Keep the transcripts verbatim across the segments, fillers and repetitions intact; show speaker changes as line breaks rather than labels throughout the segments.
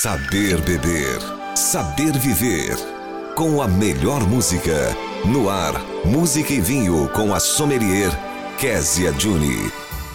Saber beber, saber viver. Com a melhor música. No ar, Música e Vinho com a sommelier Kézia Juni.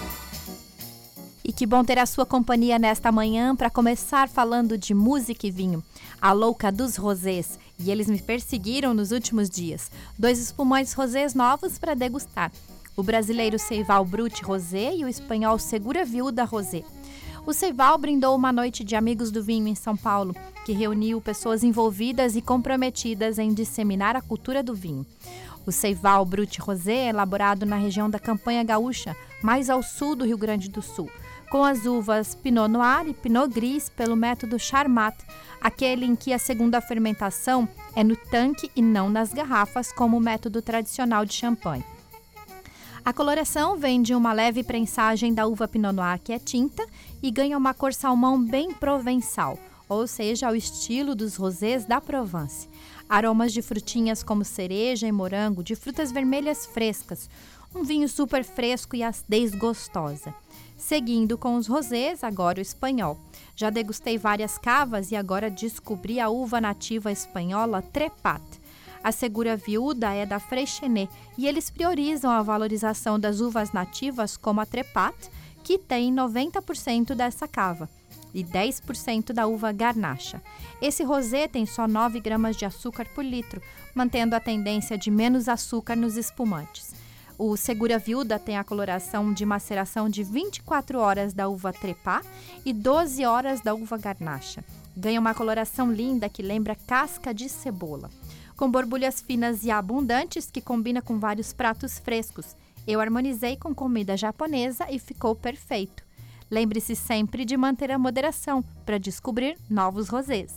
E que bom ter a sua companhia nesta manhã para começar falando de música e vinho. A louca dos rosés. E eles me perseguiram nos últimos dias. Dois espumantes rosés novos para degustar. O brasileiro Seyval Brut Rosé e o espanhol Segura Viuda Rosé. O Seyval brindou uma noite de amigos do vinho em São Paulo, que reuniu pessoas envolvidas e comprometidas em disseminar a cultura do vinho. O Seyval Brut Rosé é elaborado na região da Campanha Gaúcha, mais ao sul do Rio Grande do Sul, com as uvas Pinot Noir e Pinot Gris pelo método Charmat, aquele em que a segunda fermentação é no tanque e não nas garrafas, como o método tradicional de champanhe. A coloração vem de uma leve prensagem da uva Pinot Noir, que é tinta, e ganha uma cor salmão bem provençal, ou seja, ao estilo dos rosés da Provence. Aromas de frutinhas como cereja e morango, de frutas vermelhas frescas. Um vinho super fresco e acidez gostosa. Seguindo com os rosés, agora o espanhol. Já degustei várias cavas e agora descobri a uva nativa espanhola Trepat. A Segura Viuda é da Freixenet e eles priorizam a valorização das uvas nativas como a Trepat, que tem noventa por cento dessa cava, e dez por cento da uva Garnacha. Esse rosé tem só nove gramas de açúcar por litro, mantendo a tendência de menos açúcar nos espumantes. O Segura Viuda tem a coloração de maceração de vinte e quatro horas da uva Trepat e doze horas da uva Garnacha. Ganha uma coloração linda que lembra casca de cebola, com borbulhas finas e abundantes que combina com vários pratos frescos. Eu harmonizei com comida japonesa e ficou perfeito. Lembre-se sempre de manter a moderação para descobrir novos rosés.